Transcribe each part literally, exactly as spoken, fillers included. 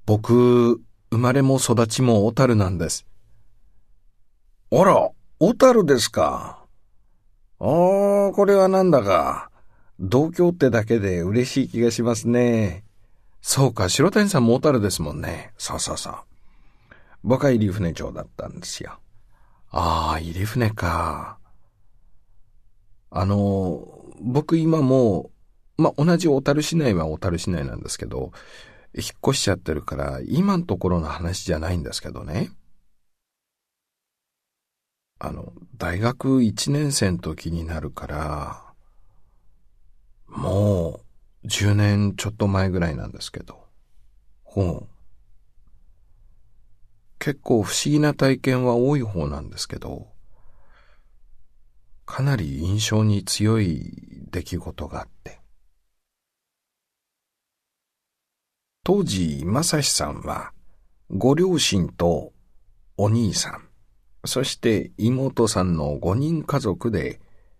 僕、生まれも育ちも小樽なんです。 あら、小樽ですか。ああ、これはなんだか、同郷ってだけで嬉しい気がしますね。 そうか、白谷さんも小樽ですもんね。 そうそうそう。僕は入船町だったんですよ。 ああ、入船か。あの、僕今もう、まあ、同じ小樽市内は小樽市内なんですけど、引っ越しちゃってるから、今のところの話じゃないんですけどね。あの、大学いちねん生の時になるから、もう、じゅうねんちょっと前ぐらいなんですけど。ほう。結構不思議な体験は多い方なんですけど、かなり印象に強い出来事があって。当時、正志さんは、ご両親とお兄さん、そして妹さんのごにん家族で、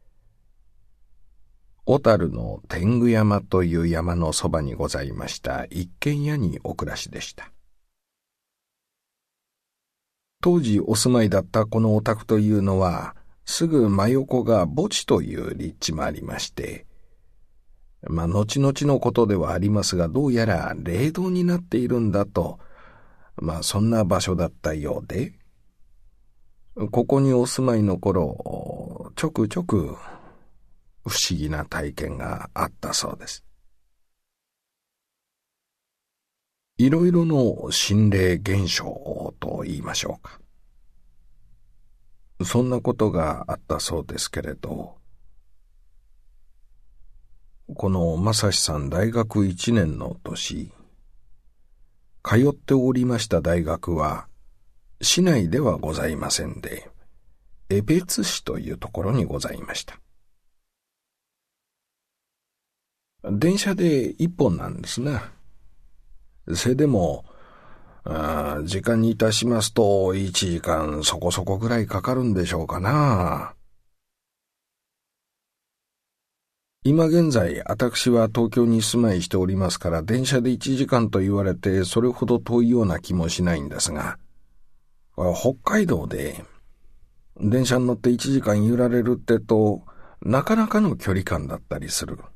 小樽の天狗山という山のそばにございました一軒家にお暮らしでした。当時お住まいだったこのお宅というのは、すぐ真横が墓地という立地もありまして、まあ、後々のことではありますが、どうやら霊堂になっているんだと、まあ、そんな場所だったようで、ここにお住まいの頃、ちょくちょく不思議な体験があったそうです。いろいろの心霊現象と言いましょうか。そんなことがあったそうですけれど、この正志さん大学いちねんの年、通っておりました大学は、市内ではございませんで、江別市というところにございました。電車で一本なんですな。それでも、あ時間にいたしますといちじかんそこそこぐらいかかるんでしょうかな。今現在、私は東京に住まいしておりますから、電車でいちじかんと言われて、それほど遠いような気もしないんですが、北海道で、電車に乗っていちじかん揺られるってと、なかなかの距離感だったりする。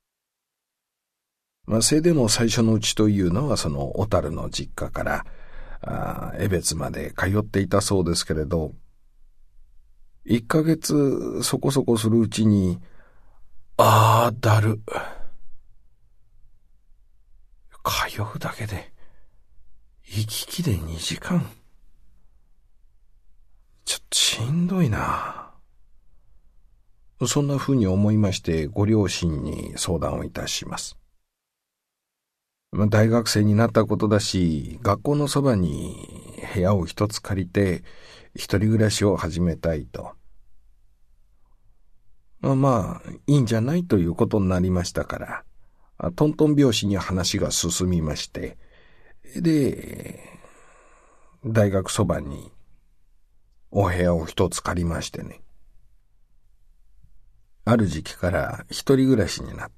まあ、せいでも最初のうちというのは、その小樽の実家から、あ江別まで通っていたそうですけれど、いっかげつそこそこするうちに、ああ、だる。通うだけで、行き来でにじかん。ちょっとしんどいな。そんな風に思いまして、ご両親に相談をいたします。大学生になったことだし、学校のそばに部屋を一つ借りて、一人暮らしを始めたいと。まあ、いいんじゃないということになりましたから、トントン拍子に話が進みまして、で、大学そばにお部屋を一つ借りましてね。ある時期から一人暮らしになった。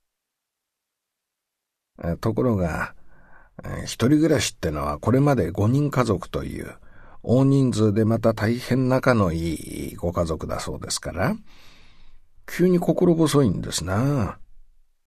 ところが、一人暮らしってのはこれまで五人家族という大人数でまた大変仲のいいご家族だそうですから、急に心細いんですな。